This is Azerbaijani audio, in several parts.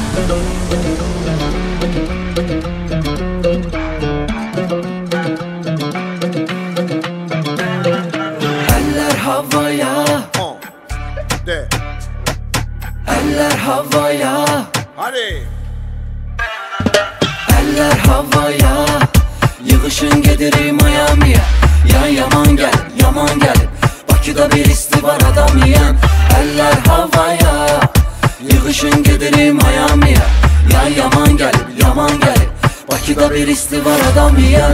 Eller havaya, eller havaya, Hadi. eller havaya. Yığışın gedirik Miami'ye. Ya yaman gel, yaman gel. Bakıda bir isti var adam yiyen. Eller havaya. Yığışın gedirik Miami'ye. Ya yaman gel, yaman gel. Bakıda bir isti var adam yiyen.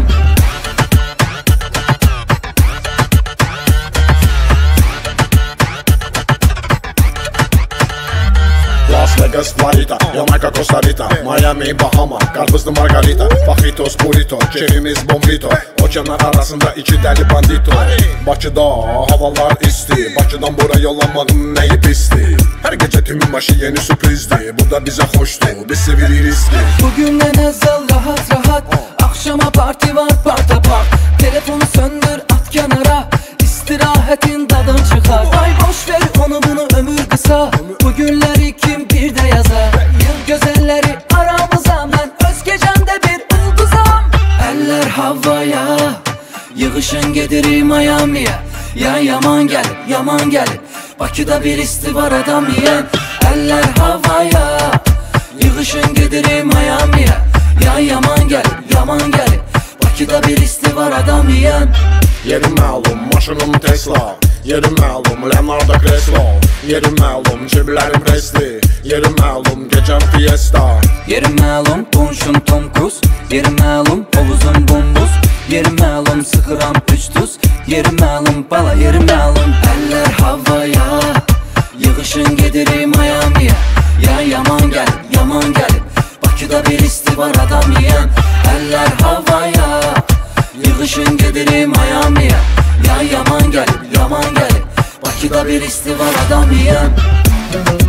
Las Vegas, Florida, Jamaica, Costa Rica, Miami, Bahama, karpuzlu margarita, fajitos, burrito, keyfimiz bombito, okeanlar arasında iki deli bandito. Bakıda havalar isti, Bakıdan buraya yollamanın neyi pisti. Her gece tümün başı yeni sürprizdi, burada bize hoştu, biz severiz ki. Bugün ne nazal rahat rahat, akşama parti var parta part. Telefonu söndür at kenara, istirahatin tadın çıkar. Ay boş ver onu bunu ömür kısa, bugünleri kim bir de yazar. Yıl güzelleri aramıza, ben öz gecemde bir ulduzam. Eller havaya, yığışın gedirik Miami'ye. Ya yaman gel, yaman gel. Bakıda bir isti var adam yiyen. Eller havaya, yığışın gedirik Miami'ye. Ya yaman gel, yaman gel. Bakıda bir isti var adam yiyen. Yerim məlum, maşınım Tesla. Yerim məlum, Leonardo Creslo. Yerim məlum, ceblərim Presli. Yerim məlum, gecəm Fiesta. Yerim məlum, qonşum Tom Cruise. Yerim məlum, hovuzum bombuz. Yerim məlum, sıxıram 3 tuz. Yerim məlum, bala yerim məlum. Eller havaya, yığışın gedirik Miami'ye. Ya yaman gel, yaman gel. Bakıda bir isti var adam yiyen. Eller havaya, yığışın gedirik Miami'ye. Ya yaman gel, yaman gel. Bakıda bir isti var adam yiyen.